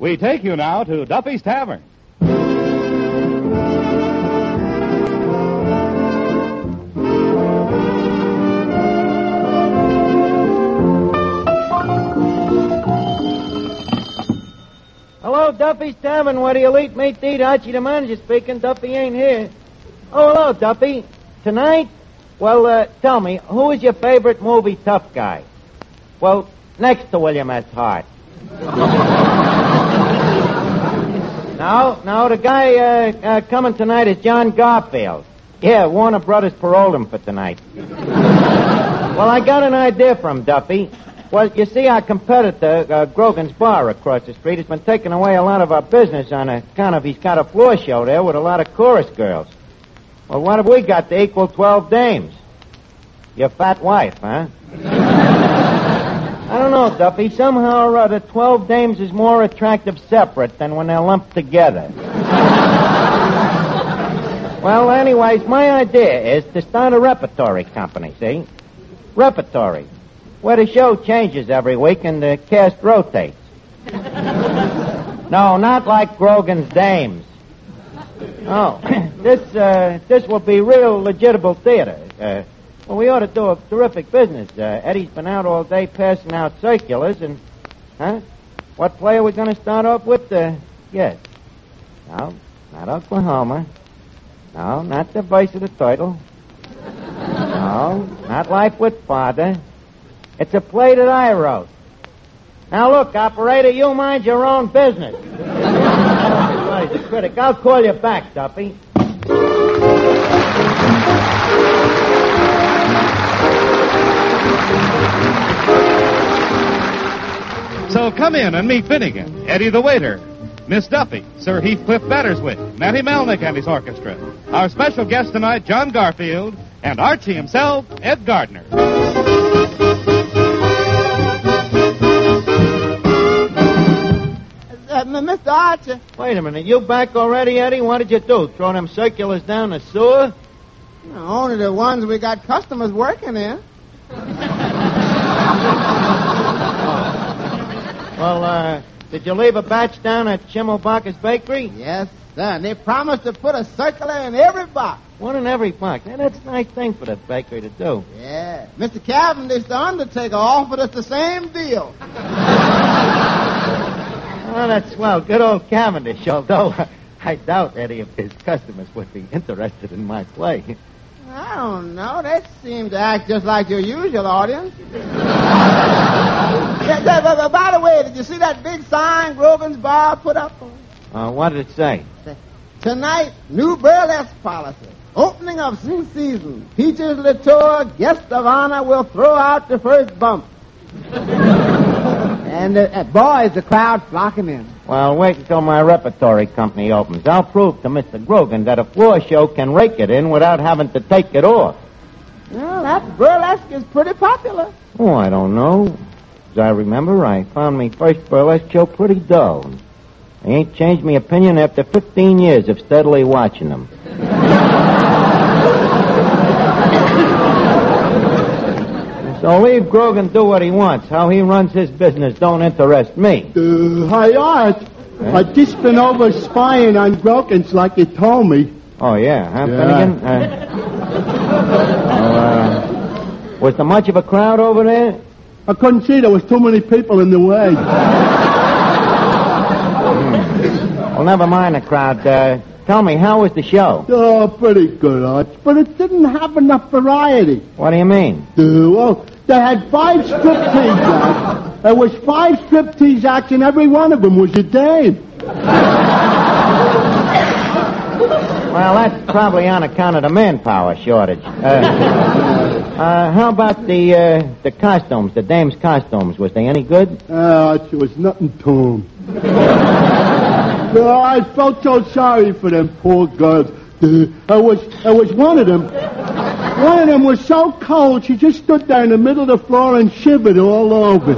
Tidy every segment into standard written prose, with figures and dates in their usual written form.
We take you now to Duffy's Tavern. Hello, Duffy's Tavern, where the elite meet to eat. Archie the manager speaking. Duffy ain't here. Oh, hello, Duffy. Tonight? Well, tell me, who is your favorite movie tough guy? Well, next to William S. Hart. No, the guy coming tonight is John Garfield. Yeah, Warner Brothers paroled him for tonight. Well, I got an idea from Duffy. Well, you see, our competitor, Grogan's Bar across the street, has been taking away a lot of our business on account of he's got a floor show there with a lot of chorus girls. Well, what have we got to equal 12 dames? Your fat wife, huh? I don't know, Duffy. Somehow or other, 12 dames is more attractive separate than when they're lumped together. Well, anyways, my idea is to start a repertory company, see? Repertory. Where the show changes every week and the cast rotates. No, not like Grogan's Dames. Oh, this will be real legitimate theater. Well, we ought to do a terrific business. Eddie's been out all day passing out circulars and... Huh? What play are we going to start off with? Yes. No, not Oklahoma. No, not The Voice of the Turtle. No, not Life with Father. It's a play that I wrote. Now, look, operator, you mind your own business. Everybody's a critic. I'll call you back, Duffy. So come in and meet Finnegan, Eddie the waiter, Miss Duffy, Sir Heathcliff Batterswit, Matty Melnick and his orchestra. Our special guest tonight, John Garfield, and Archie himself, Ed Gardner. Mr. Archer. Wait a minute. You back already, Eddie? What did you do? Throw them circulars down the sewer? No, only the ones we got customers working in. Well, did you leave a batch down at Schimmelbacher's Bakery? Yes, sir. They promised to put a circular in every box. One in every box. Now, that's a nice thing for that bakery to do. Yeah. Mr. Cavendish, the undertaker, offered us the same deal. Oh, that's swell. Good old Cavendish, although I doubt any of his customers would be interested in my play. I don't know. They seem to act just like your usual audience. By the way, did you see that big sign Grogan's Bar put up? What did it say? Tonight, new burlesque policy. Opening of new season. Peaches Latour, guest of honor, will throw out the first bump. And boys, the crowd flocking in. Well, wait until my repertory company opens. I'll prove to Mr. Grogan that a floor show can rake it in without having to take it off. Well, that burlesque is pretty popular. Oh, I don't know. As I remember, I found my first burlesque show pretty dull. I ain't changed my opinion after 15 years of steadily watching them. So leave Grogan do what he wants. How he runs his business don't interest me. Hi, Art. Huh? I've just been over spying on Grogan's like you told me. Oh, yeah, huh, Yeah. Finnegan? Was there much of a crowd over there? I couldn't see. There was too many people in the way. Well, never mind the crowd. Tell me, how was the show? Oh, pretty good, Art. But it didn't have enough variety. What do you mean? Well, they had 5 striptease acts. There was 5 striptease acts, and every one of them was a dame. Well, that's probably on account of the manpower shortage. How about the costumes, the dames' costumes? Was they any good? There was nothing to them. I felt so sorry for them poor girls. I was one of them. One of them was so cold, she just stood there in the middle of the floor and shivered all over.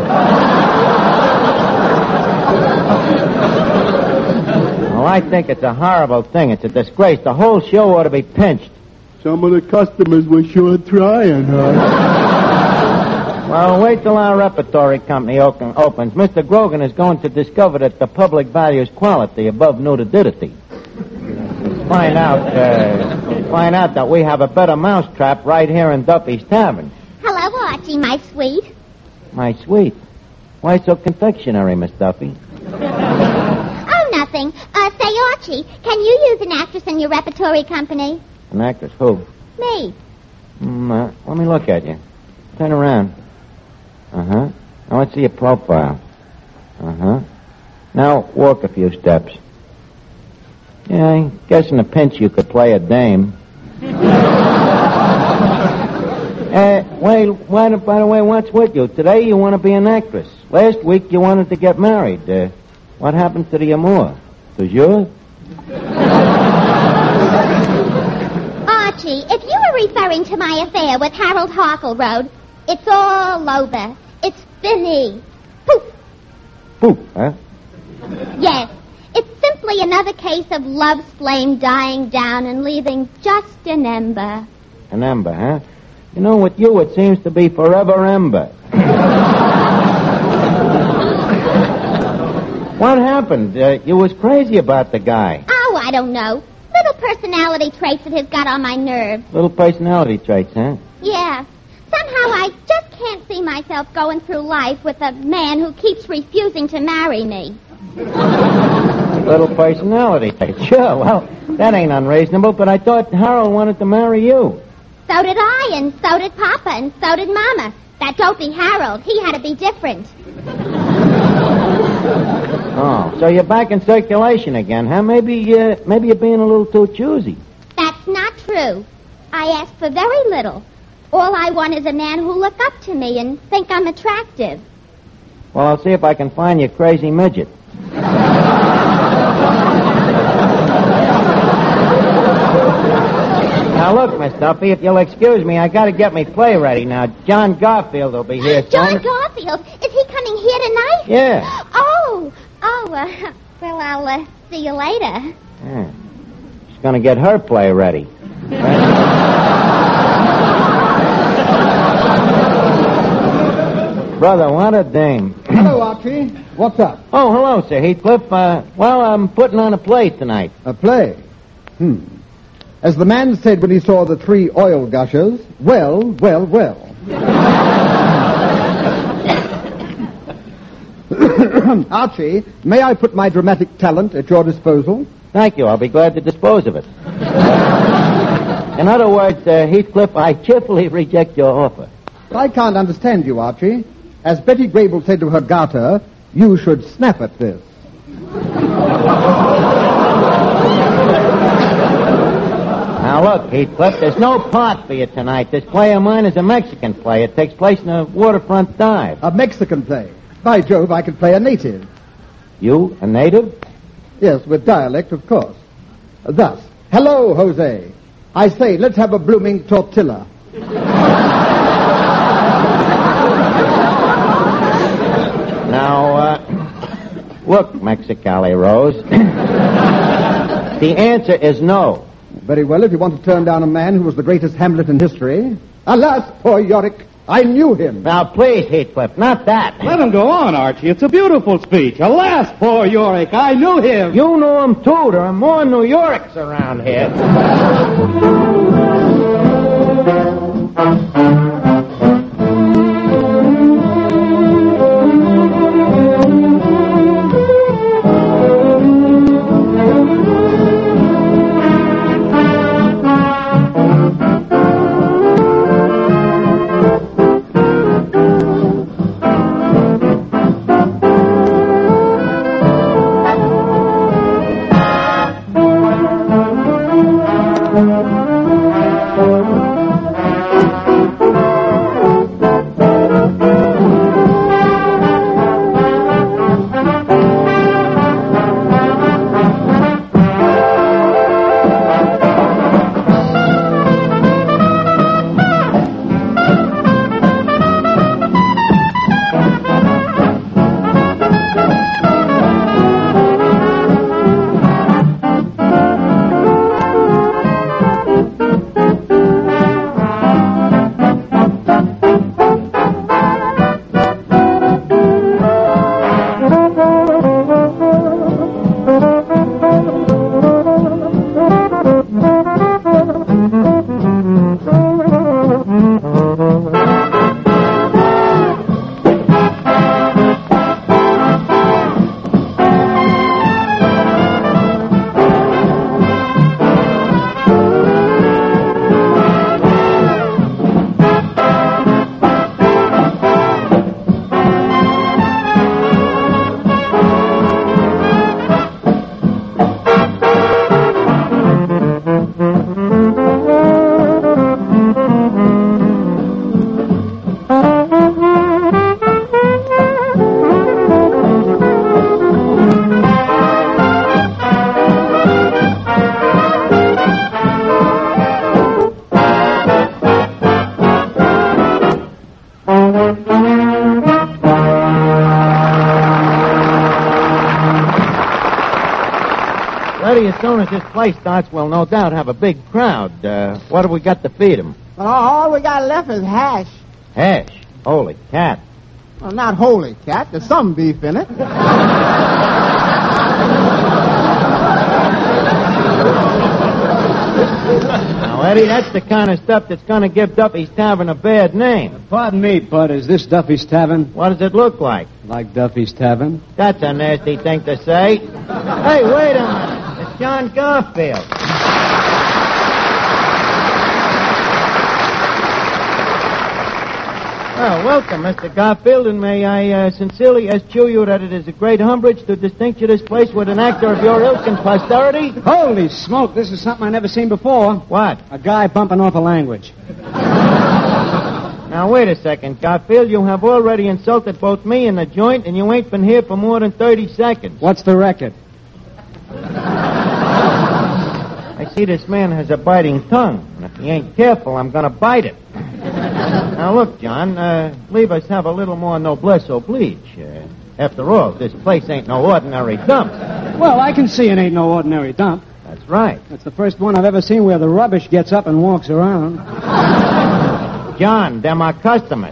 Well, I think it's a horrible thing. It's a disgrace. The whole show ought to be pinched. Some of the customers were sure trying, huh? Well, wait till our repertory company opens. Mr. Grogan is going to discover that the public values quality above nudity. Find out that we have a better mousetrap right here in Duffy's Tavern. Hello, Archie, my sweet. My sweet. Why so confectionery, Miss Duffy? Oh, nothing. Say, Archie, can you use an actress in your repertory company? An actress? Who? Me. Let me look at you. Turn around. Uh-huh. Now, let's see your profile. Uh-huh. Now, walk a few steps. Yeah, I guess in a pinch you could play a dame. By the way, what's with you? Today you want to be an actress. Last week you wanted to get married. What happened to the amour? Toujours? Archie, if you were referring to my affair with Harold Harkleroad, it's all over. It's finished. Poof. Poof, huh? Yes. It's simply another case of love's flame dying down and leaving just an ember. An ember, huh? You know, with you it seems to be forever ember. What happened? You was crazy about the guy. Oh, I don't know. Little personality traits that has got on my nerves. Little personality traits, huh? Yeah. Somehow I just can't see myself going through life with a man who keeps refusing to marry me. Little personality traits. Sure, well, that ain't unreasonable, but I thought Harold wanted to marry you. So did I, and so did Papa, and so did Mama. That dopey Harold, he had to be different. Oh, so you're back in circulation again, huh? Maybe you're being a little too choosy. That's not true. I ask for very little. All I want is a man who'll look up to me and think I'm attractive. Well, I'll see if I can find you a crazy midget. Now, look, Miss Duffy, if you'll excuse me, I got to get me play ready now. John Garfield will be here soon. John Garfield? Is he coming here tonight? Yeah. Well, I'll see you later. Yeah. She's going to get her play ready. Brother, what a dame. Hello, Archie. What's up? Oh, hello, Sir Heathcliff. Well, I'm putting on a play tonight. A play? As the man said when he saw the 3 oil gushers, well, well, well. Archie, may I put my dramatic talent at your disposal? Thank you. I'll be glad to dispose of it. In other words, Heathcliff, I cheerfully reject your offer. I can't understand you, Archie. As Betty Grable said to her garter, you should snap at this. Now, look, Heathcliff, there's no part for you tonight. This play of mine is a Mexican play. It takes place in a waterfront dive. A Mexican play? By Jove, I could play a native. You, a native? Yes, with dialect, of course. Thus, hello, Jose. I say, let's have a blooming tortilla. Now, look, Mexicali Rose. The answer is no. Very well, if you want to turn down a man who was the greatest Hamlet in history. Alas, poor Yorick, I knew him. Now, please, Heathcliff, not that. Let him go on, Archie. It's a beautiful speech. Alas, poor Yorick, I knew him. You knew him, too. There are more New Yorks around here. as soon as this play starts, we'll no doubt have a big crowd. What have we got to feed them? But all we got left is hash. Hash. Holy cat. Well, not holy cat. There's some beef in it. Now, Eddie, that's the kind of stuff that's going to give Duffy's Tavern a bad name. Pardon me, Bud. Is this Duffy's Tavern? What does it look like? Like Duffy's Tavern? That's a nasty thing to say. Hey, wait a minute. It's John Garfield. Well, welcome, Mr. Garfield, and may I sincerely eschew you that it is a great umbrage to distinct you this place with an actor of your ilk and posterity. Holy smoke, this is something I never seen before. What? A guy bumping off a language. Now, wait a second, Garfield. You have already insulted both me and the joint, and you ain't been here for more than 30 seconds. What's the record? I see this man has a biting tongue, and if he ain't careful, I'm going to bite it. Now, look, John, leave us have a little more noblesse oblige. After all, this place ain't no ordinary dump. Well, I can see it ain't no ordinary dump. That's right. It's the first one I've ever seen where the rubbish gets up and walks around. John, them are customers.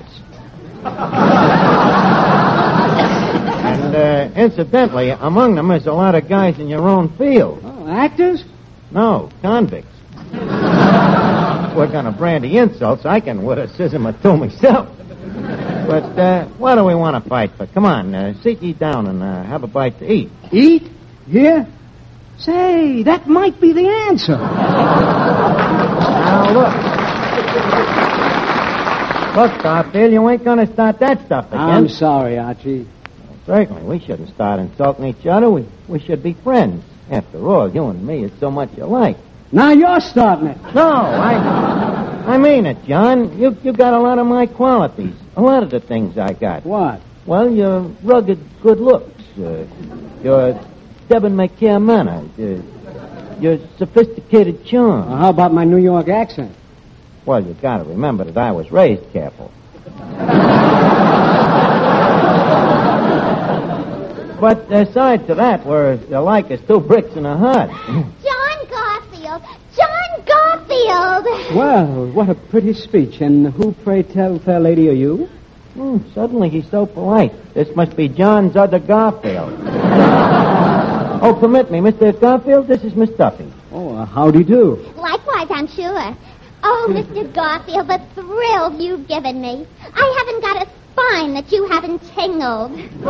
And, incidentally, among them is a lot of guys in your own field. Oh, actors? No, convicts. We're going to brandy insults. I can witticism or two myself. But what do we want to fight for? Come on, sit ye down and have a bite to eat. Eat? Here? Say, that might be the answer. Now, look. Look, Garfield, you ain't going to start that stuff again. I'm sorry, Archie. Certainly, we shouldn't start insulting each other. We should be friends. After all, you and me is so much alike. Now you're starting it. No, I mean it, John. You got a lot of my qualities. A lot of the things I got. What? Well, your rugged good looks, your debonair manner, your sophisticated charm. Well, how about my New York accent? Well, you got to remember that I was raised careful. But aside to that, we're alike as two bricks in a hut. John Garfield! John Garfield! Well, what a pretty speech. And who, pray tell, fair lady, are you? Suddenly he's so polite. This must be John's other Garfield. Oh, permit me, Mr. Garfield, this is Miss Duffy. Oh, howdy do. Likewise, I'm sure. Oh, Mr. Garfield, the thrill you've given me. I haven't got a spine that you haven't tingled.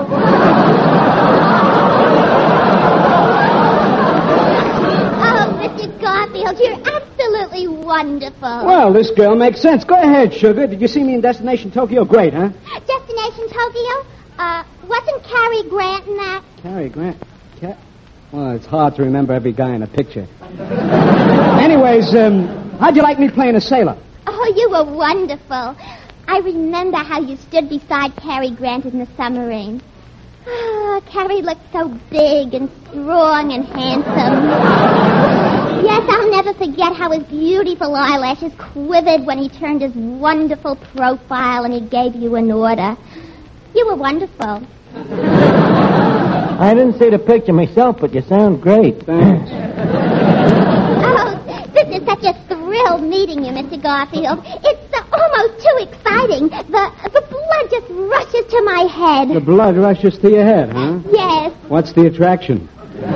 Oh, Mr. Garfield, you're absolutely wonderful. Well, this girl makes sense. Go ahead, Sugar. Did you see me in Destination Tokyo? Great, huh? Destination Tokyo? Wasn't Cary Grant in that? Cary Grant? Well, it's hard to remember every guy in a picture. Anyways, how'd you like me playing a sailor? Oh, you were wonderful. I remember how you stood beside Cary Grant in the submarine. Oh, Cary looked so big and strong and handsome. Yes, I'll never forget how his beautiful eyelashes quivered when he turned his wonderful profile and he gave you an order. You were wonderful. I didn't see the picture myself, but you sound great. Thanks. Oh, this is such a thrill meeting you, Mr. Garfield. It's almost too exciting. The blood just rushes to my head. The blood rushes to your head, huh? Yes. What's the attraction?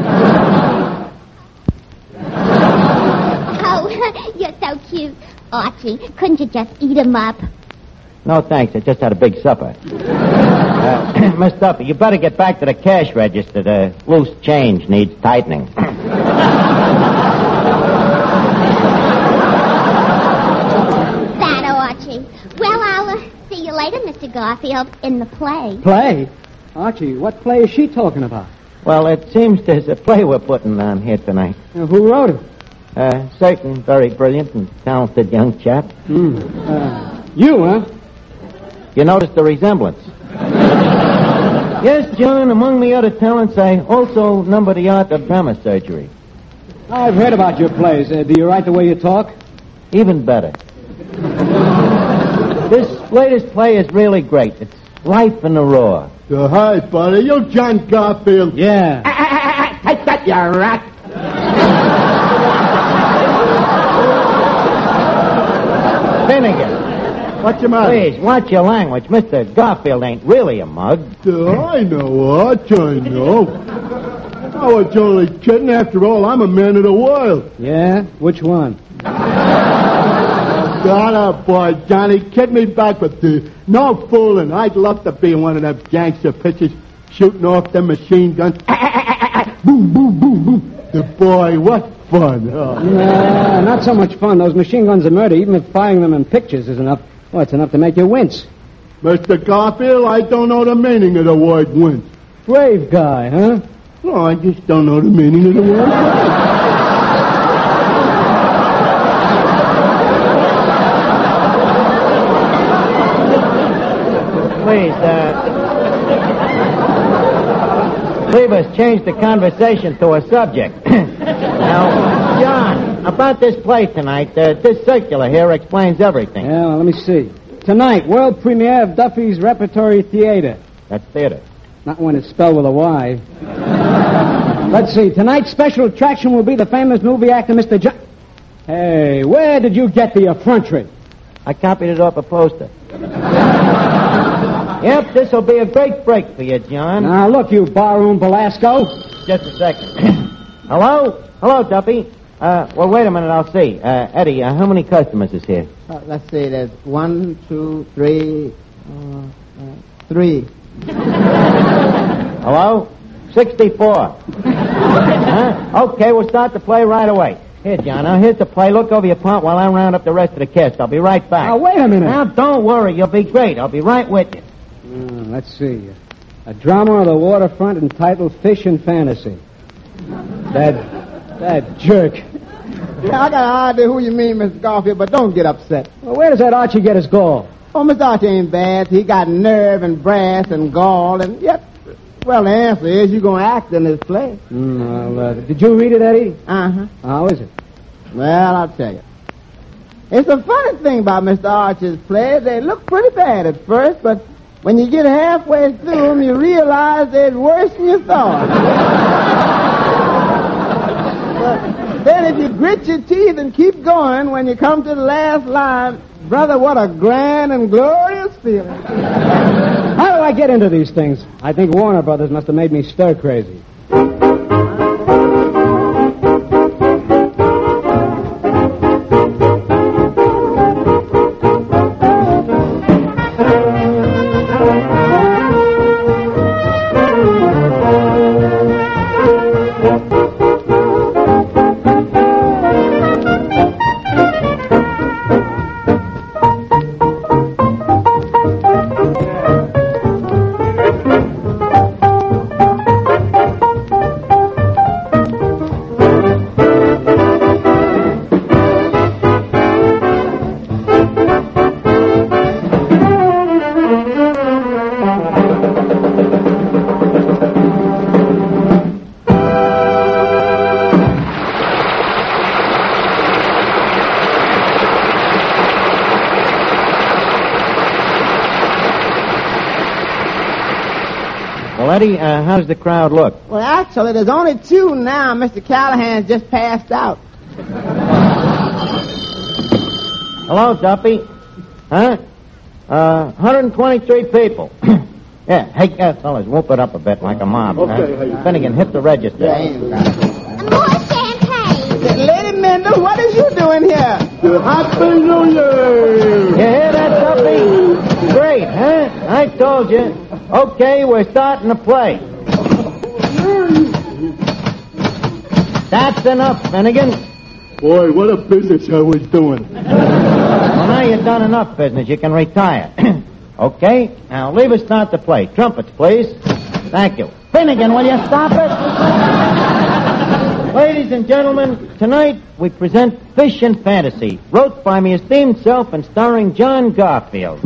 Oh, you're so cute. Archie, couldn't you just eat him up? No, thanks. I just had a big supper. Miss Duffy, you better get back to the cash register. The loose change needs tightening. That, Archie. Well, I'll see you later, Mr. Garfield, in the play. Play? Archie, what play is she talking about? Well, it seems there's a play we're putting on here tonight. Who wrote it? Certain very brilliant and talented young chap. You, huh? You notice the resemblance? Yes, John, among the other talents, I also number the art of drama surgery. I've heard about your plays. Do you write the way you talk? Even better. This latest play is really great. It's life in the raw. Hi, buddy. You John Garfield. Yeah. Take that, you rat. Finnegan, What's the matter? please, watch your language. Mr. Garfield ain't really a mug. I know, Arch, I know. I was only kidding. After all, I'm a man of the world. Yeah? Which one? Got up, boy, Johnny. Kid me back with no fooling. I'd love to be one of them gangster pitchers shooting off them machine guns. Boom, boom, boom, boom. The boy, what fun. Oh. Nah, not so much fun. Those machine guns are murder. Even if firing them in pictures is enough, well, it's enough to make you wince. Mr. Garfield, I don't know the meaning of the word wince. Brave guy, huh? No, I just don't know the meaning of the word. Please, Clevis, change the conversation to a subject. Now, John, about this play tonight, this circular here explains everything. Yeah, well, let me see. Tonight, world premiere of Duffy's Repertory Theater. That's theater. Not when it's spelled with a Y. Let's see. Tonight's special attraction will be the famous movie actor, Mr. John... Hey, where did you get the effrontery? I copied it off a poster. Yep, this'll be a great break for you, John. Now, look, you barroom Belasco. Just a second. Hello? Hello, Duffy. Well, wait a minute, I'll see. Eddie, how many customers is here? Let's see, there's 1, 2, 3, 3. Hello? 64. Huh? Okay, we'll start the play right away. Here, John, now here's the play. Look over your part while I round up the rest of the cast. I'll be right back. Now, wait a minute. Now, don't worry. You'll be great. I'll be right with you. Let's see. A drama of the waterfront entitled Fish and Fantasy. That jerk. Yeah, I got an idea who you mean, Mr. Garfield, but don't get upset. Well, where does that Archie get his gall? Oh, Mr. Archie ain't bad. He got nerve and brass and gall, and yet, well, the answer is you're going to act in this play. Did you read it, Eddie? Uh-huh. How is it? Well, I'll tell you. It's a funny thing about Mr. Archie's plays. They look pretty bad at first, but when you get halfway through them, you realize they're worse than you thought. But then if you grit your teeth and keep going, when you come to the last line, brother, what a grand and glorious feeling. How do I get into these things? I think Warner Brothers must have made me stir crazy. Well, Eddie, how does the crowd look? Well, actually, there's only 2 now. Mr. Callahan's just passed out. Hello, Duffy. Huh? 123 people. Yeah. Hey, fellas, whoop it up a bit like a mob. Okay. Finnegan, hit the register. More champagne. Lady Mendel, what are you doing here? Happy New Year! You hear that, Duffy? Great, huh? I told you. Okay, we're starting the play. That's enough, Finnegan. Boy, what a business I was doing. Well, now you've done enough business. You can retire. Okay, now leave us start the play. Trumpets, please. Thank you. Finnegan, will you stop it? Ladies and gentlemen, tonight we present Fish and Fantasy, wrote by my esteemed self and starring John Garfield.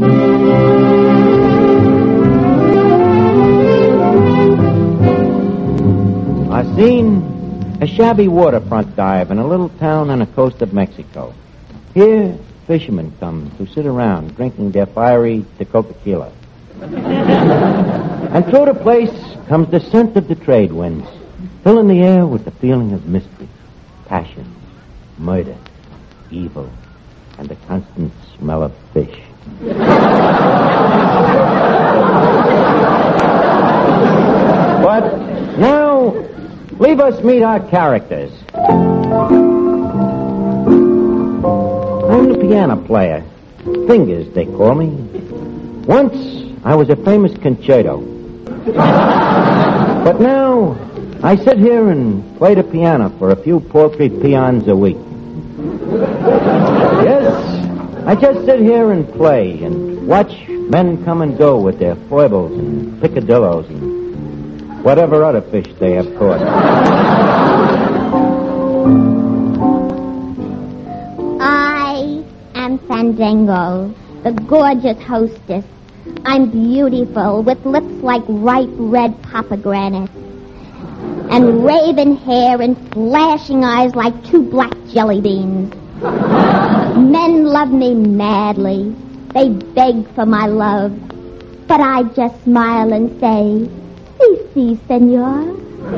Our scene, a shabby waterfront dive in a little town on the coast of Mexico. Here, fishermen come to sit around drinking their fiery tequila. And through the place comes the scent of the trade winds, filling the air with the feeling of mystery, passion, murder, evil, and the constant smell of fish. But now, leave us meet our characters. I'm the piano player. Fingers, they call me. Once, I was a famous concerto. But now, I sit here and play the piano for a few paltry peons a week. Yes, I just sit here and play and watch men come and go with their foibles and picadillos and whatever other fish they have caught. I am Fandango, the gorgeous hostess. I'm beautiful, with lips like ripe red pomegranates, and raven hair and flashing eyes like 2 black jelly beans. Men love me madly. They beg for my love, but I just smile and say, "Si, senor."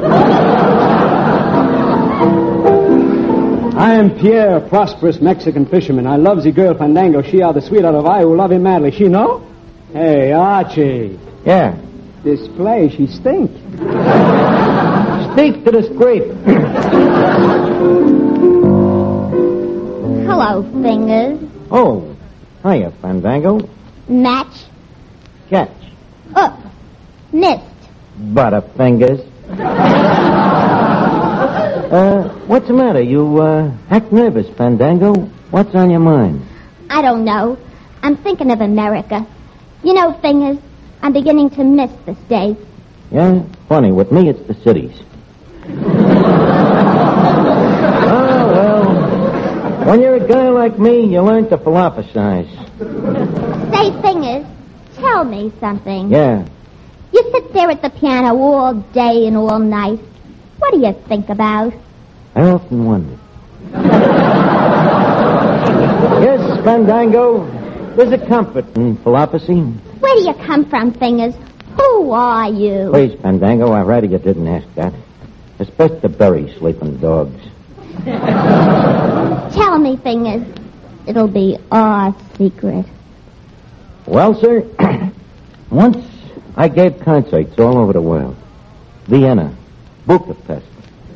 I am Pierre, a prosperous Mexican fisherman. I love the girl Fandango. She are the sweetheart of I who love him madly. She know? Hey, Archie. Yeah. This play, she stink. Speak to the scrape. Hello, Fingers. Oh, hiya, Fandango. Match. Catch. Missed. Butterfingers. What's the matter? You, act nervous, Fandango. What's on your mind? I don't know. I'm thinking of America. You know, Fingers, I'm beginning to miss the States. Yeah? Funny. With me, it's the cities. Oh, well, when you're a guy like me, you learn to philosophize. Say, Fingers, tell me something. Yeah. You sit there at the piano all day and all night. What do you think about? I often wonder. Yes, Fandango, there's a comfort in philosophy. Where do you come from, Fingers? Who are you? Please, Fandango, I'd rather you didn't ask that. It's best to bury sleeping dogs. Tell me, Fingers. It'll be our secret. Well, sir, once I gave concerts all over the world. Vienna, Budapest.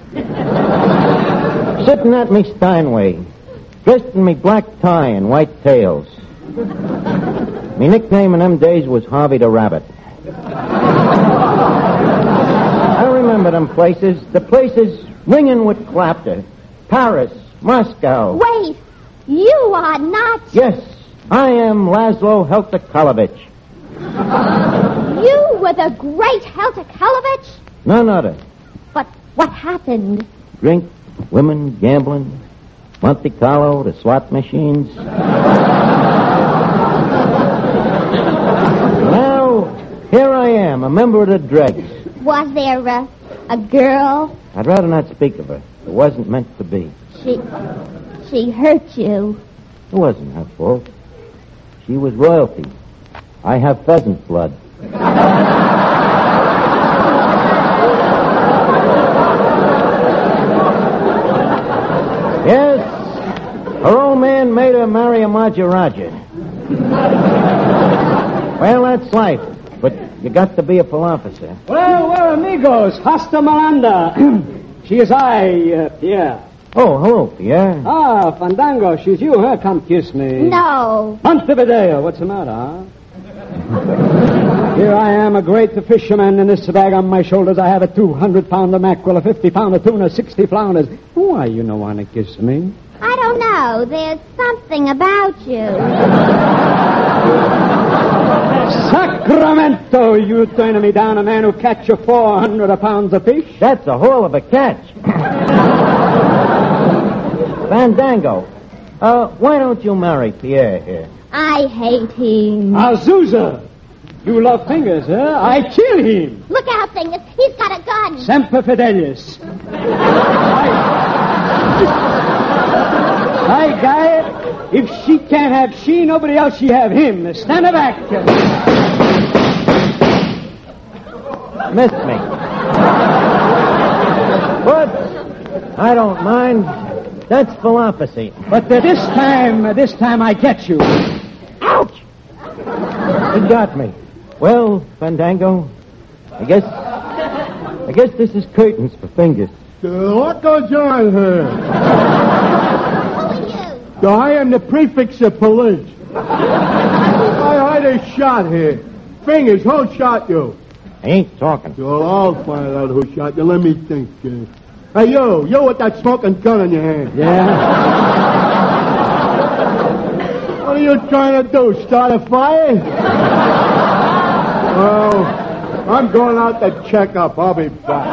Sitting at me Steinway, dressed in me black tie and white tails. Me nickname in them days was Harvey the Rabbit. I remember them places, the places ringing with clapter. Paris, Moscow. Wait, you are not... Yes, I am Laszlo Helter-Kolovich. You were the great Helter-Kolovich? None other. But what happened? Drink, women, gambling, Monte Carlo, the slot machines. Now, here I am, a member of the dregs. Was there a girl? I'd rather not speak of her. It wasn't meant to be. She hurt you. It wasn't her fault. She was royalty. I have pheasant blood. Yes, her old man made her marry a Maharaja. Well, that's life, but you got to be a philosopher. Well, we're amigos. Hasta Malanda. She is I, Pierre. Oh, hello, Pierre. Ah, Fandango, she's you, huh? Come kiss me. No. Montevideo, what's the matter, huh? Here I am, a great fisherman, in this bag on my shoulders I have a 200-pounder mackerel, a 50-pounder tuna, 60 flounders. Why you no want to kiss me? I don't know. There's something about you. Sacramento, you turning me down, a man who catch you 400 pounds of fish? That's a whole of a catch. Fandango, why don't you marry Pierre here? I hate him. Azusa! You love fingers, huh? I kill him. Look out, Fingers. He's got a gun. Semper Fidelis. Hi, guy. If she can't have she, nobody else she have him. Stand back. Missed me. But I don't mind. That's philosophy. But this time I get you. Ouch! It got me. Well, Fandango, I guess this is curtains for fingers. What goes on here? Who are you? I am the prefix of police. I heard a shot here. Fingers, who shot you? I ain't talking. Well, I'll find out who shot you. Let me think. Hey, you with that smoking gun in your hand. Yeah? What are you trying to do, start a fire? Oh, I'm going out to check up. I'll be back.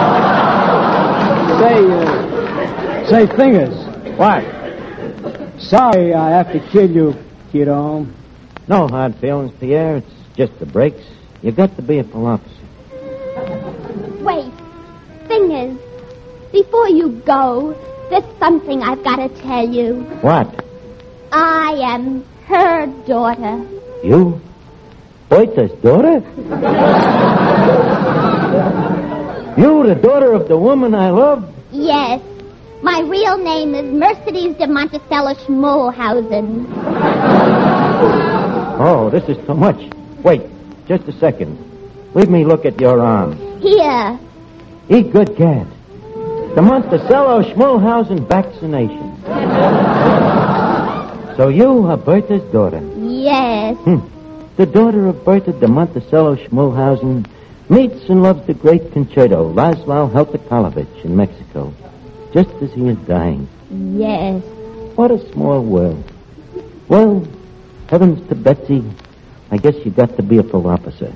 Say, Fingers. What? Sorry I have to kill you, kiddo. No hard feelings, Pierre. It's just the breaks. You got to be a philosopher. Wait. Fingers, before you go, there's something I've got to tell you. What? I am her daughter. You? Bertha's daughter? You, the daughter of the woman I love? Yes. My real name is Mercedes de Monticello Schmollhausen. Oh, this is too much. Wait, just a second. Leave me look at your arm. Here. Eat good cat. The Monticello Schmollhausen vaccination. So you are Bertha's daughter? Yes. The daughter of Bertha de Monticello Schmollhausen meets and loves the great concerto, Laszlo Heltakalovich in Mexico, just as he is dying. Yes. What a small world. Well, heavens to Betsy, I guess you got to be a philosopher.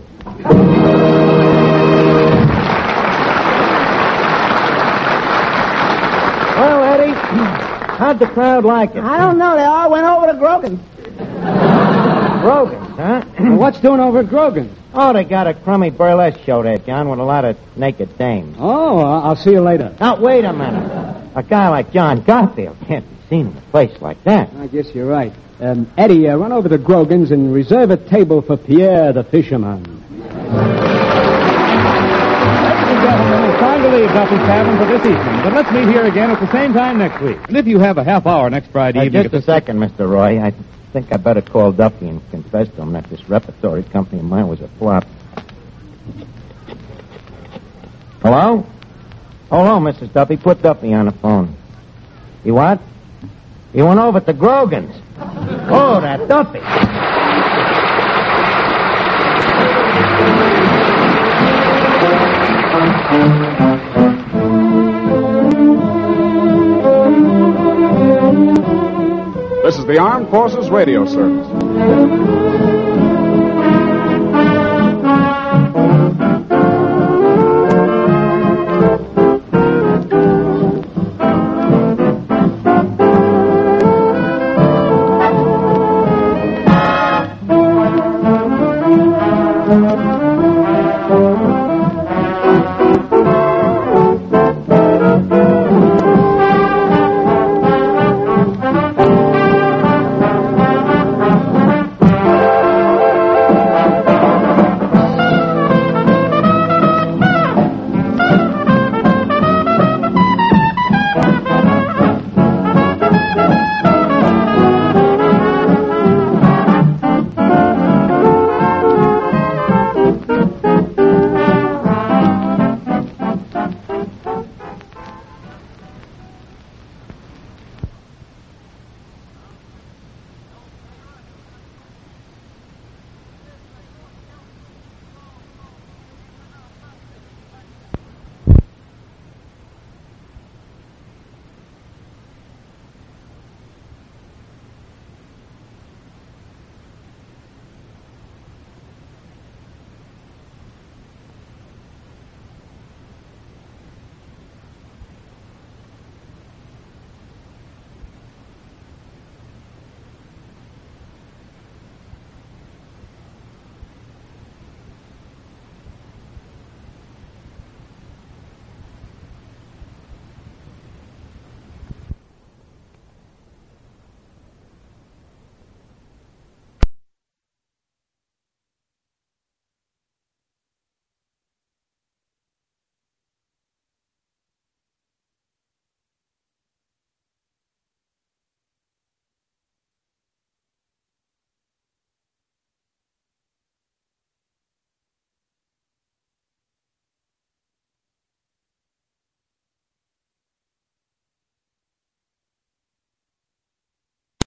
Well, Eddie, how'd the crowd like it? I don't know. They all went over to Grogan's. Grogan's, huh? Well, what's doing over at Grogan's? Oh, they got a crummy burlesque show there, John, with a lot of naked dames. Oh, I'll see you later. Now, wait a minute. A guy like John Garfield can't be seen in a place like that. I guess you're right. Eddie, run over to Grogan's and reserve a table for Pierre the fisherman. Ladies and gentlemen, it's time to leave Duffy's Tavern for this evening, but let's meet here again at the same time next week. And if you have a half hour next Friday evening... Just a second, Mr. Roy. I think I better call Duffy and confess to him that this repertory company of mine was a flop. Hello? Hello, Mrs. Duffy. Put Duffy on the phone. You what? He went over to Grogan's. Oh, that Duffy. This is the Armed Forces Radio Service.